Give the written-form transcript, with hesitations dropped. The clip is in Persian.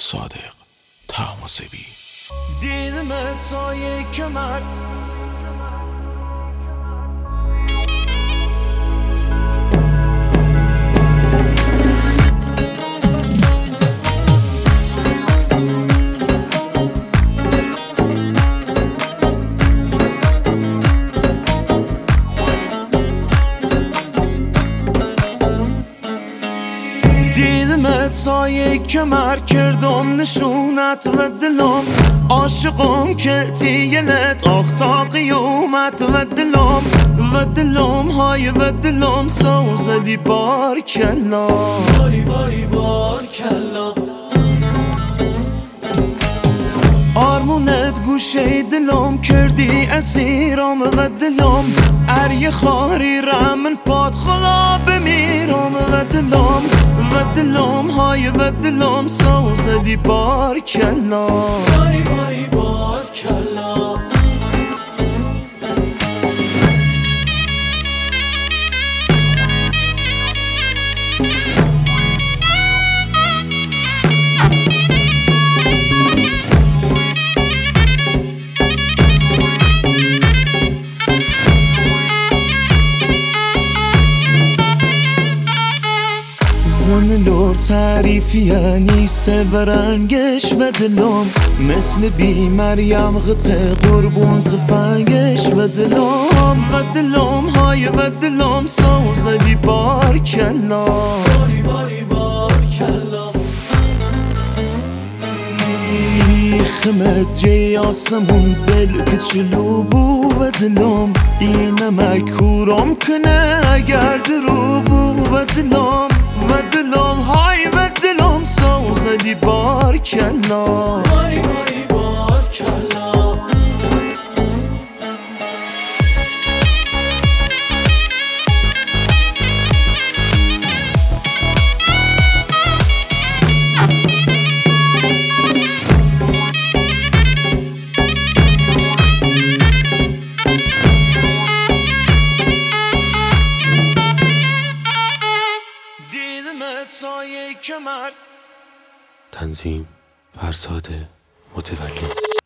صادق طهماسبی. دیدمت سایه کمر دیدمت سایه کمر کردم نشونت و دلم عاشقم که تیلت آخ تا قیومت و دلم های و دلم سوزلی بار کلا بار کلا آرمونت گوشه دلم کردی اسیرم و دلم اری خاری رمن پاد خلا بمیرم و دلم های و دلم سوزلی بار کلا بار کلا زن لور تعریفیه نیسه برنگش و دلم مثل بی مریم غته قربون تفنگش و دلم های و دلم سوزلی بار کلا بار کلا خمت جی آسمون دل کچلو بو و دلم اینم کورم کنه اگر درو بو و دلم های و دلم سوزلی بار کلا بار کلا سایه کمر. تنظیم فرزاد متولی.